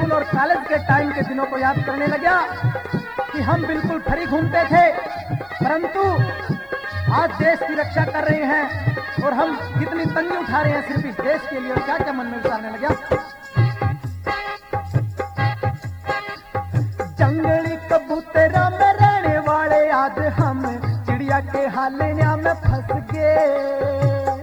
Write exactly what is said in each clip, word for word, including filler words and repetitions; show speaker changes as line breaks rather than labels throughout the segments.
School और college के time के दिनों को याद करने लगा कि हम बिल्कुल फ्री घूमते थे, परंतु आज देश की रक्षा कर रहे हैं और हम कितनी तंगी उठा रहे हैं सिर्फ इस देश के लिए, और क्या क्या मन में विचारने लगा। जंगली कबूतरा में रहने वाले आज हम चिड़िया के हालिया में फंस गए।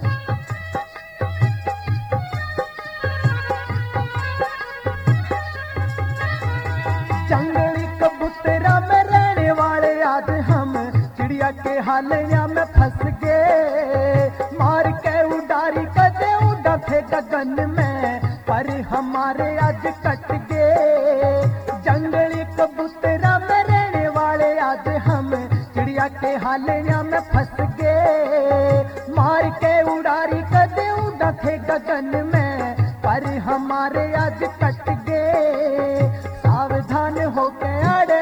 जंगली कबूतरा में रहने वाले आज हम चिड़िया के हालिया में फंस गए। मार के उडारी कदे उड़ा थे गगन में, पर हमारे आज कट गए। जंगली कबूतरा में रहने वाले आज हम चिड़िया के हालिया में फंस गए। मार के उडारी कदे उड़ा थे गगन में, पर हमारे आज कट गए। सावधान होके अड़े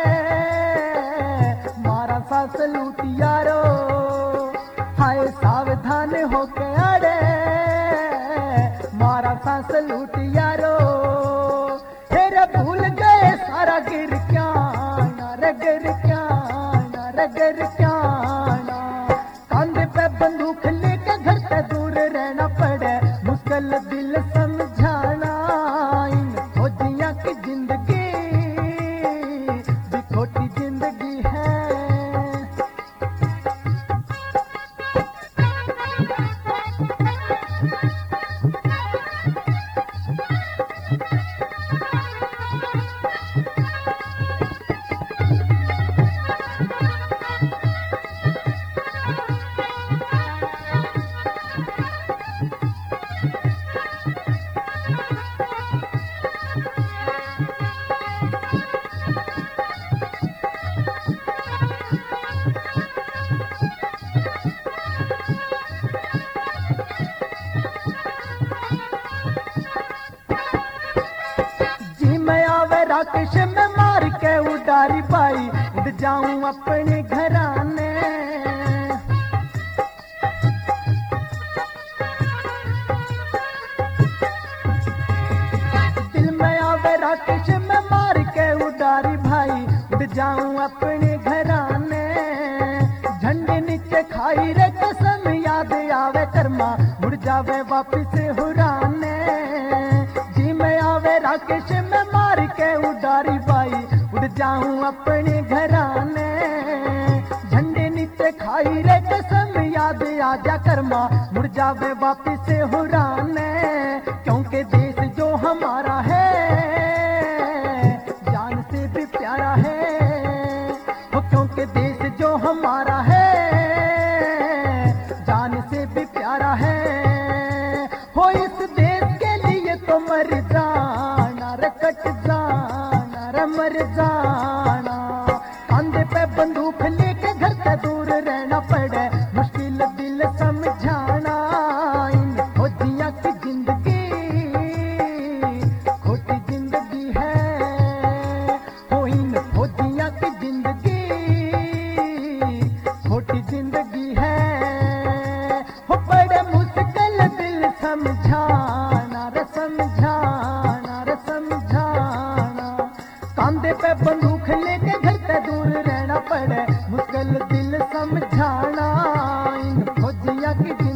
मारा सांस लूट यारो, हाय सावधान होके अड़े मारा सांस लूट यारो। फिर भूल गए सारा गिर क्या ना रे गिर क्या ना रे गिर क्या ना। कंधे पे बंदूक लेके घर से दूर रहना पड़े, मुश्किल दिल समझाना। इन फौजियां की जिंदगी भी छोटी जिंदगी है। राकेश में मार के उडारी पाई, उड़ जाऊं अपने घराने। दिल में आवे राकेश में मार के उडारी भाई, उड़ जाऊं अपने घराने। झंडे नीचे खाई रे कसम याद आवे कर्मा, मुड़ जावे वापिस हुराने। जी में आवे राकेश में मार के उडारी बाई, उड़ जाऊं अपने घराने। झंडे नीचे खाई रे कसम याद आजा कर्मा, मुड़ जावे वापिस हुराने। क्योंकि देश जो हमारा है जान से भी प्यारा है, वो क्योंकि देश जो हमारा है जान से भी प्यारा है। हो इस देश के लिए तो मर जाना रे कट जाना रे मर जाना। कंधे पे बंदूक लेके घर से दूर रहना पड़े, मुश्किल दिल समझाना। इन फौजियां की जिंदगी खोटी जिंदगी है, हो इन फौजियां की जिंदगी खोटी जिंदगी है। हो बड़े मुश्किल दिल समझाना रे समझाना रे समझाना। कंधे पे बंदूक लेके घर से दूर रहना पड़े, मुश्किल दिल समझाना। इन फौजियां की